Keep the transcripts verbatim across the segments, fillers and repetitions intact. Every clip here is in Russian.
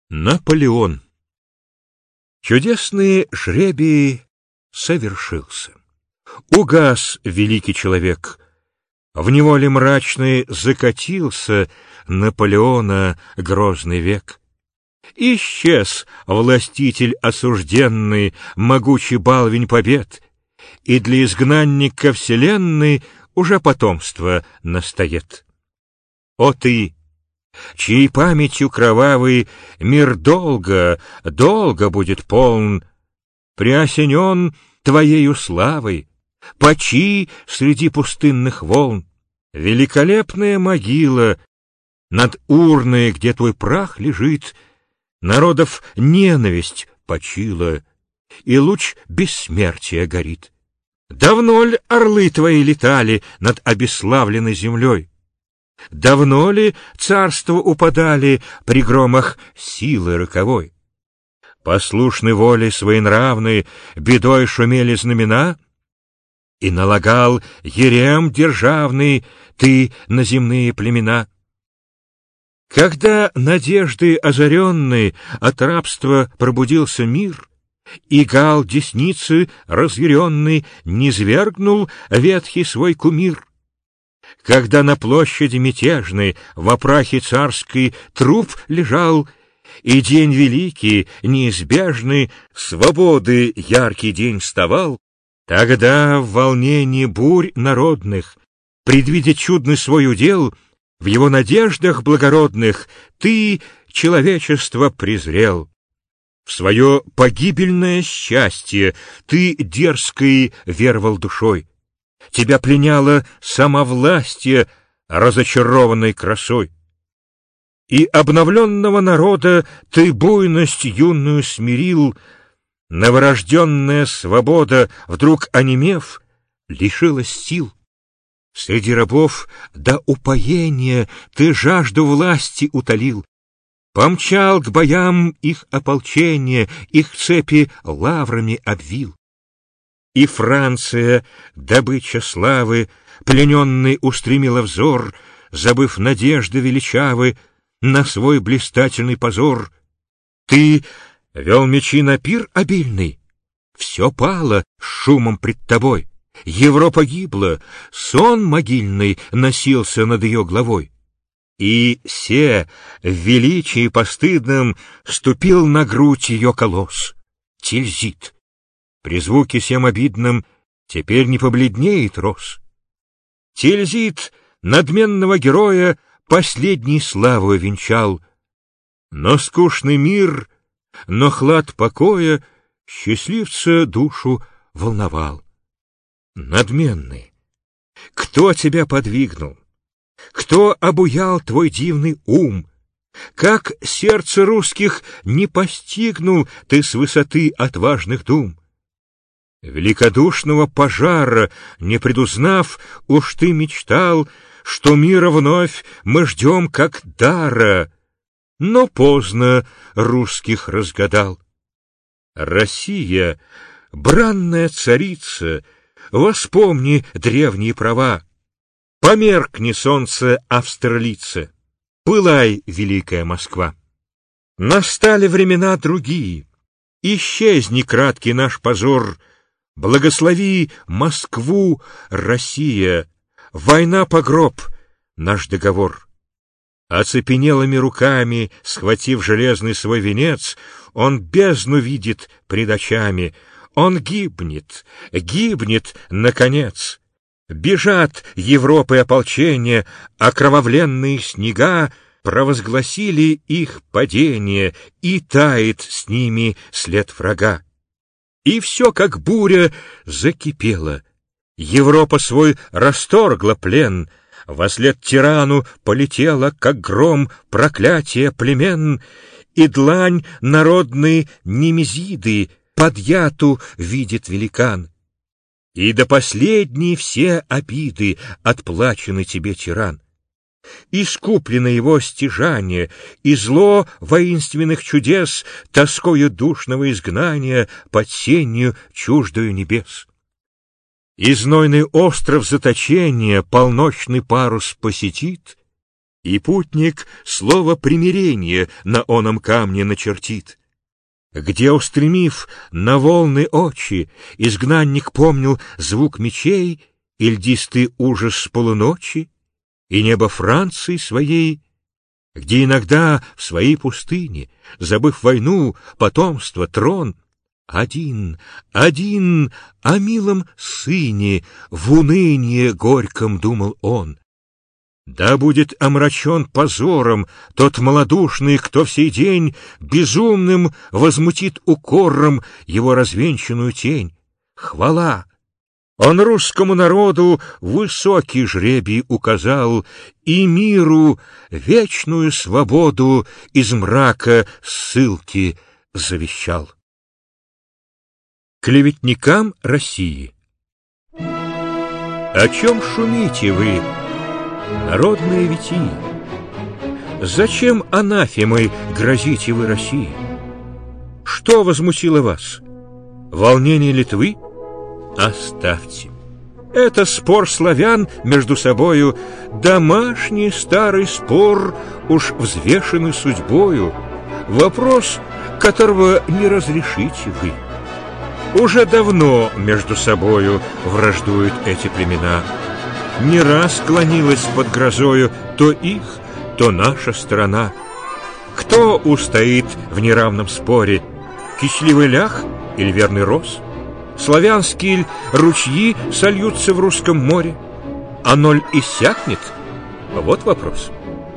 Наполеон. Чудесный жребий совершился. Угас великий человек. В неволе мрачной закатился Наполеона грозный век. Исчез властитель осужденный, могучий балвень побед, и для изгнанника вселенной уже потомство настоит. О ты, чьей памятью кровавый мир долго, долго будет полн, приосенен твоею славой, почи среди пустынных волн. Великолепная могила над урной, где твой прах лежит, народов ненависть почила, и луч бессмертия горит. Давно ли орлы твои летали над обесславленной землей? Давно ли царства упадали при громах силы роковой? Послушны воле своенравной, бедой шумели знамена, и налагал ерем державный ты на земные племена. Когда надежды озаренной от рабства пробудился мир, и гал десницы разъяренный низвергнул ветхий свой кумир, когда на площади мятежной в опрахе царской труп лежал, и день великий, неизбежный, свободы яркий день вставал, тогда в волнении бурь народных, предвидя чудный свой удел, в его надеждах благородных ты человечество презрел. В свое погибельное счастье ты дерзкой веровал душой. Тебя пленяло самовластие разочарованной красой. И обновленного народа ты буйность юную смирил, новорожденная свобода, вдруг онемев, лишилась сил. Среди рабов до упоения ты жажду власти утолил, помчал к боям их ополчение, их цепи лаврами обвил. И Франция, добыча славы, плененный устремила взор, забыв надежды величавы на свой блистательный позор. Ты вел мечи на пир обильный, все пало шумом пред тобой. Европа гибла, сон могильный носился над ее главой. И се в величии постыдном ступил на грудь ее колосс. Тильзит. При звуке сем обидном теперь не побледнеет роз. Тильзит надменного героя последней славою венчал, но скучный мир, но хлад покоя счастливца душу волновал. Надменный, кто тебя подвигнул? Кто обуял твой дивный ум? Как сердце русских не постигнул ты с высоты отважных дум? Великодушного пожара не предузнав, уж ты мечтал, что мира вновь мы ждем как дара, но поздно русских разгадал. Россия, бранная царица, воспомни древние права. Померкни солнце австралийца, пылай, великая Москва. Настали времена другие, исчезни краткий наш позор, благослови Москву, Россия, война погроб, наш договор. Оцепенелыми руками, схватив железный свой венец, он бездну видит пред очами, он гибнет, гибнет, наконец. Бежат Европы ополчения, окровавленные снега провозгласили их падение, и тает с ними след врага. И все, как буря, закипело. Европа свой расторгла плен, вослед тирану полетела, как гром, проклятие племен, и длань народной Немезиды подъяту видит великан. И до последней все обиды отплачены тебе, тиран. Искуплено его стяжание, и зло воинственных чудес тоскою душного изгнания под сенью чуждою небес. И знойный остров заточения полночный парус посетит, и путник слово примирения на оном камне начертит. Где, устремив на волны очи, изгнанник помнил звук мечей и льдистый ужас полуночи, и небо Франции своей, где иногда в своей пустыне, забыв войну, потомство, трон, один, один о милом сыне в уныние горьком думал он. Да будет омрачен позором тот малодушный, кто в сей день безумным возмутит укором его развенчанную тень. Хвала! Он русскому народу высокий жребий указал и миру вечную свободу из мрака ссылки завещал. Клеветникам России. О чем шумите вы, народные витии? Зачем анафемой грозите вы России? Что возмутило вас? Волнение Литвы? Оставьте. Это спор славян между собою, домашний старый спор, уж взвешенный судьбою, вопрос, которого не разрешите вы. Уже давно между собою враждуют эти племена. Не раз склонилась под грозою то их, то наша сторона. Кто устоит в неравном споре, кичливый лях или верный роз? Славянские ручьи сольются в русском море, а ноль иссякнет? Вот вопрос.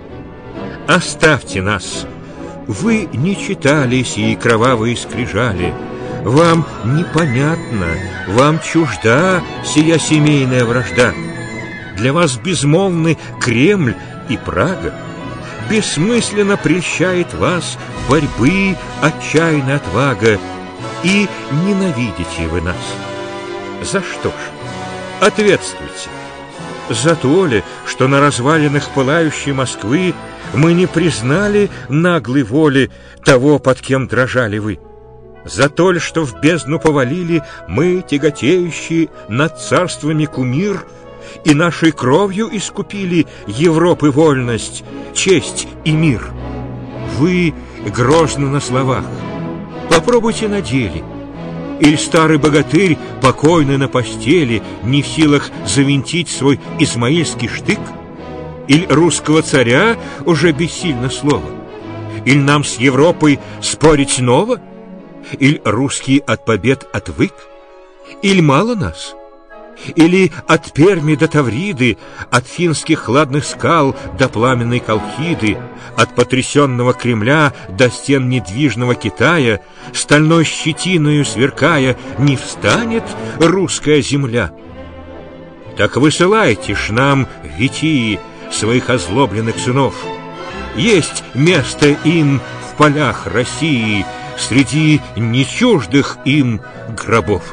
Оставьте нас. Вы не читали сии кровавые скрижали. Вам непонятно, вам чужда сия семейная вражда. Для вас безмолвны Кремль и Прага. Бессмысленно прельщает вас борьбы отчаянная отвага, и ненавидите вы нас. За что ж? Ответствуйте. За то ли, что на развалинах пылающей Москвы мы не признали наглой воли того, под кем дрожали вы? За то ли, что в бездну повалили мы, тяготеющие над царствами кумир, и нашей кровью искупили Европы вольность, честь и мир? Вы грозны на словах, попробуйте на деле. Или старый богатырь, покойный на постели, не в силах завинтить свой измаильский штык? Или русского царя уже бессильно слово? Или нам с Европой спорить снова? Или русский от побед отвык? Или мало нас? Или от Перми до Тавриды, от финских хладных скал до пламенной Колхиды, от потрясенного Кремля до стен недвижного Китая, стальной щетиною сверкая, не встанет русская земля? Так высылайте ж нам, витии, своих озлобленных сынов. Есть место им в полях России среди нечуждых им гробов.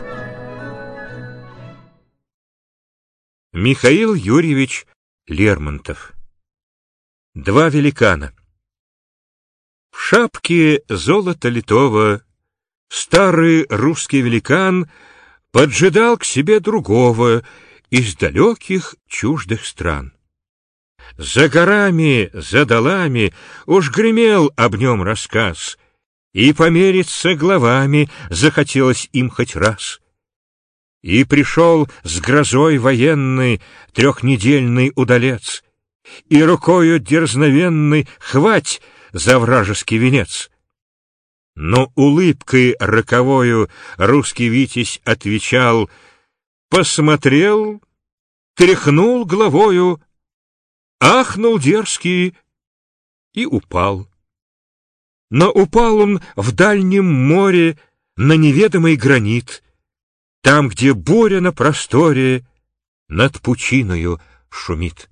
Михаил Юрьевич Лермонтов. Два великана. В шапке золота литого старый русский великан поджидал к себе другого из далеких чуждых стран. За горами, за долами уж гремел об нем рассказ, и помериться главами захотелось им хоть раз. И пришел с грозой военный трехнедельный удалец, и рукою дерзновенной хвать за вражеский венец. Но улыбкой роковою русский витязь отвечал, посмотрел, тряхнул головою, ахнул дерзкий и упал. Но упал он в дальнем море на неведомый гранит, там, где буря на просторе над пучиною шумит.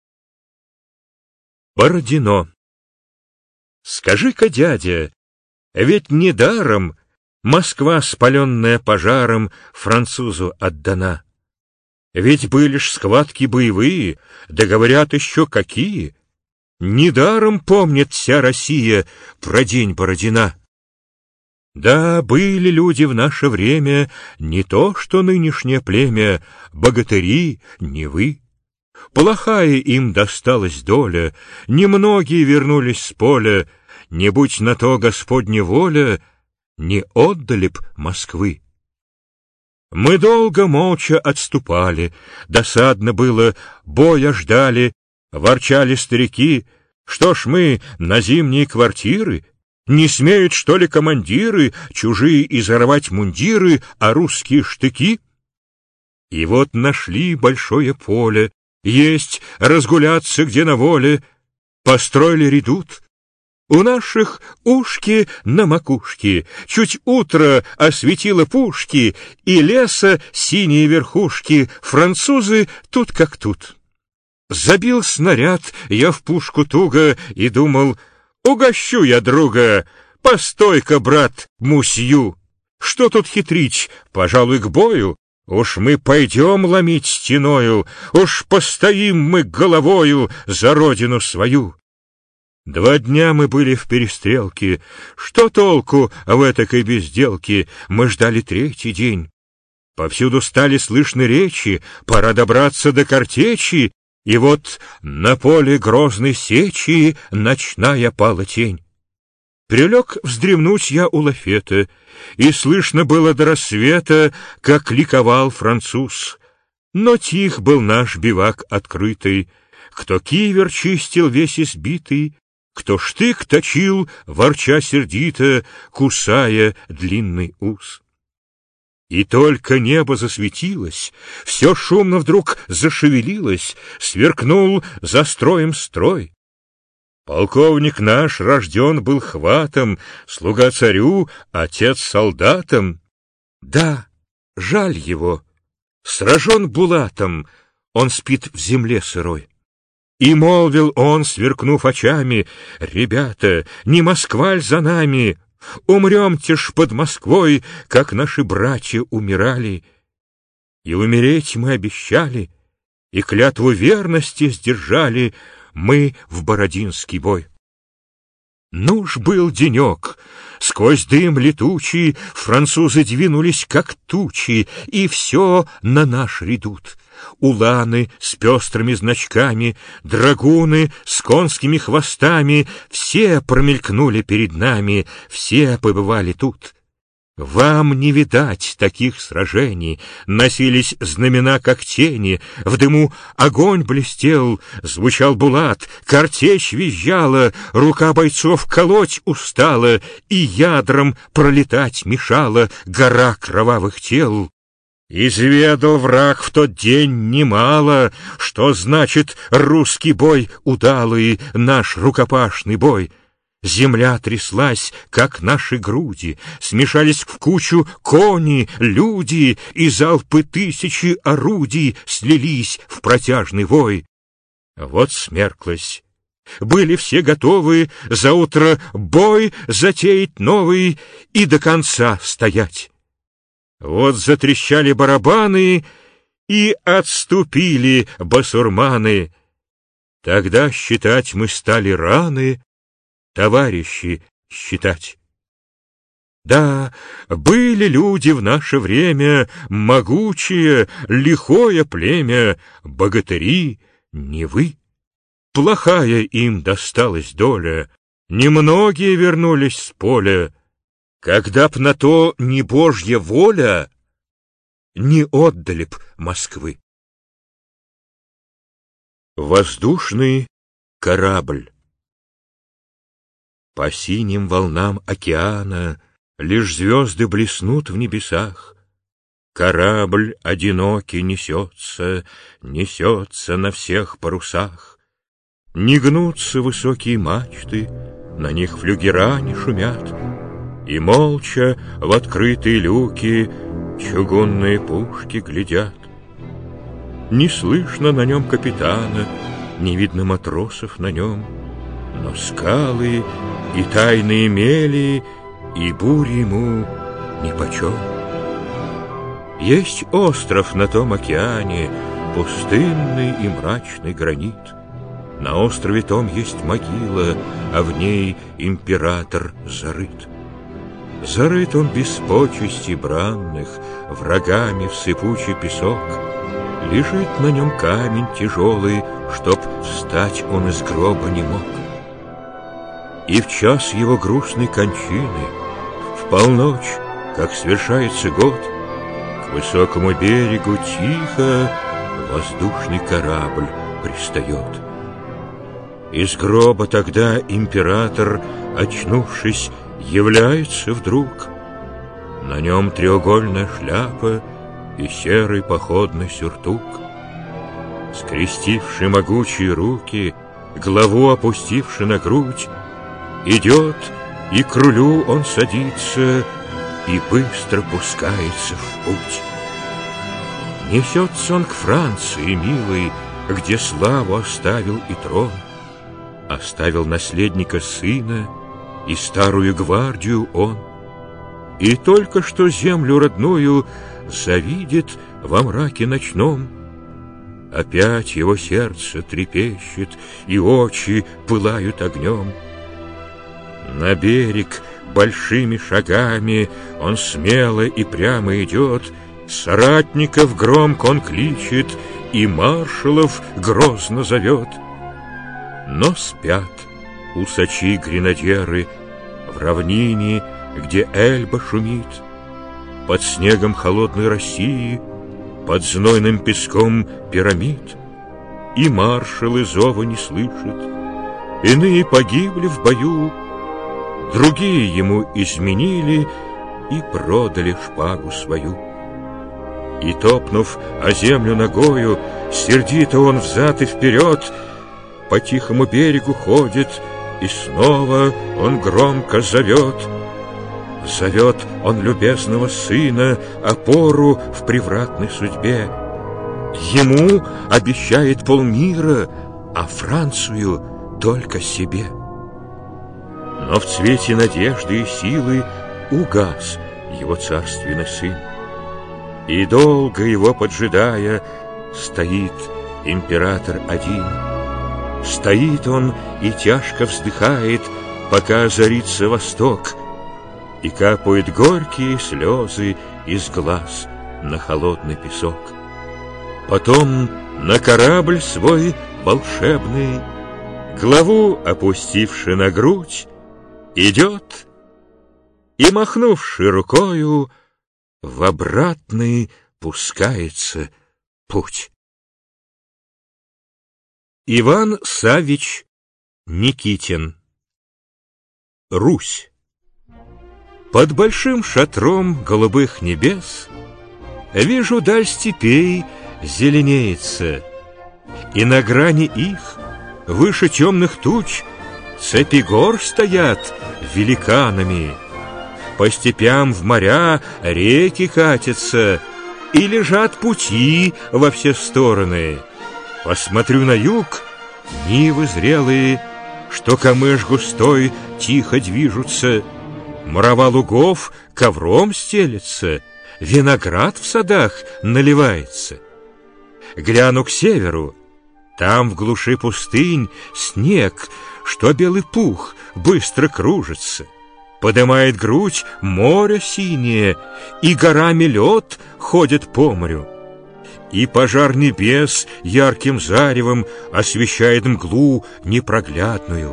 Бородино. Скажи-ка, дядя, ведь недаром Москва, спаленная пожаром, французу отдана. Ведь были ж схватки боевые, да говорят еще какие. Недаром помнит вся Россия про день Бородина. Да, были люди в наше время, не то что нынешнее племя, богатыри, не вы. Плохая им досталась доля, немногие вернулись с поля, не будь на то Господня воля, не отдали б Москвы. Мы долго молча отступали, досадно было, боя ждали, ворчали старики, что ж мы на зимние квартиры, не смеют, что ли, командиры чужие изорвать мундиры, а русские штыки? И вот нашли большое поле, есть разгуляться где на воле, построили редут. У наших ушки на макушке, чуть утро осветило пушки, и леса синие верхушки, французы тут как тут. Забил снаряд я в пушку туго и думал, угощу я друга, постой-ка, брат, мусью. Что тут хитрить, пожалуй, к бою? Уж мы пойдем ломить стеною, уж постоим мы головою за родину свою. Два дня мы были в перестрелке. Что толку в этакой безделке? Мы ждали третий день. Повсюду стали слышны речи, пора добраться до картечи, и вот на поле грозной сечи ночная пала тень. Прилег вздремнуть я у лафета, и слышно было до рассвета, как ликовал француз. Но тих был наш бивак открытый, кто кивер чистил весь избитый, кто штык точил, ворча сердито, кусая длинный ус. И только небо засветилось, все шумно вдруг зашевелилось, сверкнул за строем строй. Полковник наш рожден был хватом, слуга царю, отец солдатом. Да, жаль его, сражен булатом, он спит в земле сырой. И молвил он, сверкнув очами, «Ребята, не Москваль за нами, умремте ж под Москвой, как наши братья умирали. И умереть мы обещали, и клятву верности сдержали мы в Бородинский бой». Ну ж был денек, сквозь дым летучий французы двинулись, как тучи, и все на наш редут. Уланы с пестрыми значками, драгуны с конскими хвостами, все промелькнули перед нами, все побывали тут. Вам не видать таких сражений, носились знамена, как тени, в дыму огонь блестел, звучал булат, картечь визжала, рука бойцов колоть устала, и ядром пролетать мешала гора кровавых тел. Изведал враг в тот день немало, что значит русский бой удалый, наш рукопашный бой. Земля тряслась, как наши груди, смешались в кучу кони, люди, и залпы тысячи орудий слились в протяжный вой. Вот смерклась. Были все готовы за утро бой затеять новый и до конца стоять. Вот затрещали барабаны, и отступили басурманы. Тогда считать мы стали раны, товарищи считать. Да, были люди в наше время, могучие, лихое племя, богатыри, не вы. Плохая им досталась доля, немногие вернулись с поля. Когда б на то не Божья воля, не отдали б Москвы. Воздушный корабль. По синим волнам океана лишь звезды блеснут в небесах. Корабль одинокий несется, несется на всех парусах. Не гнутся высокие мачты, на них флюгера не шумят, и молча в открытые люки чугунные пушки глядят. Не слышно на нем капитана, не видно матросов на нем, но скалы и тайные мели, и бури ему нипочем. Есть остров на том океане, пустынный и мрачный гранит. На острове том есть могила, а в ней император зарыт. Зарыт он без почестей бранных, врагами в сыпучий песок. Лежит на нем камень тяжелый, чтоб встать он из гроба не мог. И в час его грустной кончины, в полночь, как свершается год, к высокому берегу тихо воздушный корабль пристает. Из гроба тогда император, очнувшись, является вдруг. На нем треугольная шляпа и серый походный сюртук. Скрестивши могучие руки, голову опустивши на грудь, идет, и к рулю он садится, и быстро пускается в путь. Несется он к Франции, милой, где славу оставил и трон. Оставил наследника сына, и старую гвардию он. И только что землю родную завидит во мраке ночном. Опять его сердце трепещет, и очи пылают огнем. На берег большими шагами он смело и прямо идет, соратников громко он кличет, и маршалов грозно зовет. Но спят усачи-гренадеры в равнине, где Эльба шумит, под снегом холодной России, под знойным песком пирамид. И маршалы зова не слышат, иные погибли в бою, другие ему изменили и продали шпагу свою. И, топнув о землю ногою, сердито он взад и вперед по тихому берегу ходит, и снова он громко зовет. Зовет он любезного сына, опору в превратной судьбе. Ему обещает полмира, а Францию только себе. Но в цвете надежды и силы угас его царственный сын. И долго его поджидая, стоит император один. Стоит он и тяжко вздыхает, пока озарится восток, и капают горькие слезы из глаз на холодный песок. Потом на корабль свой волшебный, главу опустивши на грудь, идет и, махнувши рукою, в обратный пускается путь. Иван Саввич Никитин. Русь. Под большим шатром голубых небес вижу, даль степей зеленеется, и на грани их, выше темных туч, цепи гор стоят великанами. По степям в моря реки катятся, и лежат пути во все стороны. Посмотрю на юг, нивы зрелые, что камыш густой тихо движутся, мрава лугов ковром стелется, виноград в садах наливается. Гляну к северу, там в глуши пустынь снег, что белый пух быстро кружится. Подымает грудь море синее, и горами лед ходит по морю. И пожар небес ярким заревом освещает мглу непроглядную.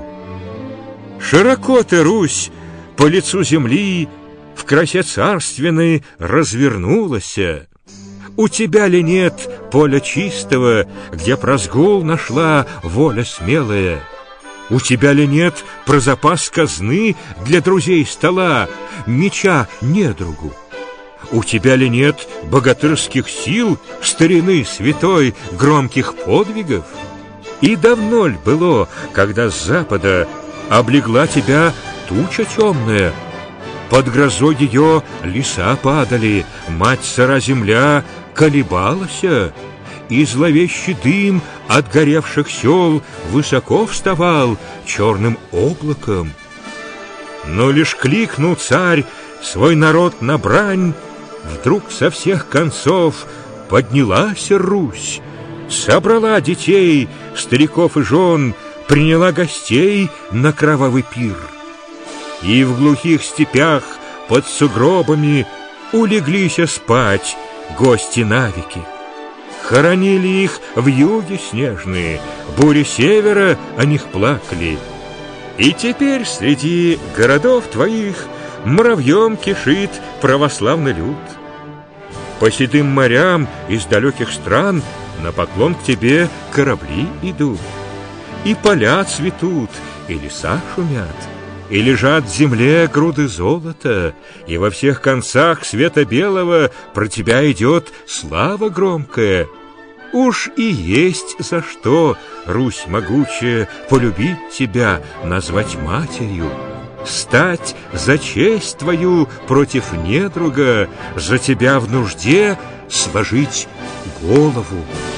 Широко ты, Русь, по лицу земли в красе царственной развернулась. У тебя ли нет поля чистого, где прозгул нашла воля смелая? У тебя ли нет про запас казны для друзей стола, меча недругу? У тебя ли нет богатырских сил, старины святой, громких подвигов? И давно ль было, когда с запада облегла тебя туча темная? Под грозой ее леса падали, мать сыра земля колебалась, и зловещий дым от горевших сел высоко вставал черным облаком. Но лишь кликнул царь свой народ на брань, вдруг со всех концов поднялась Русь, собрала детей, стариков и жен, приняла гостей на кровавый пир. И в глухих степях под сугробами улеглись спать гости навеки. Хоронили их вьюги снежные, бури севера о них плакали. И теперь среди городов твоих муравьем кишит православный люд. По седым морям из далеких стран на поклон к тебе корабли идут. И поля цветут, и леса шумят, и лежат в земле груды золота, и во всех концах света белого про тебя идет слава громкая. Уж и есть за что, Русь могучая, полюбить тебя, назвать матерью, стать за честь твою против недруга, за тебя в нужде сложить голову.